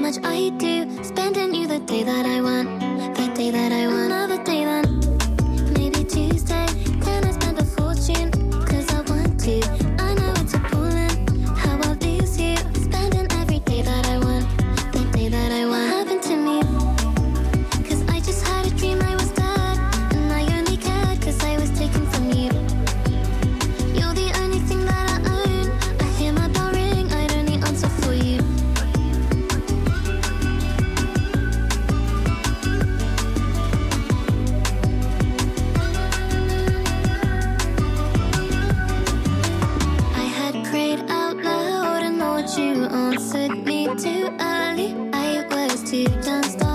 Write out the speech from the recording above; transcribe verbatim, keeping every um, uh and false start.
much I do. Spending you the day that I want, the day that I want. Another day then, maybe Tuesday. Can I spend a fortune? Cause I want to. I know it's appalling how I'll lose you. Spending every day that I want, the day that I want. What happened to me? Cause I just had a dream I was dead, and I only cared cause I was taken from you. You're the only thing that I own. I hear my bell ring, I'd only answer for you. I had prayed out loud and thought you answered me too early. I was too young.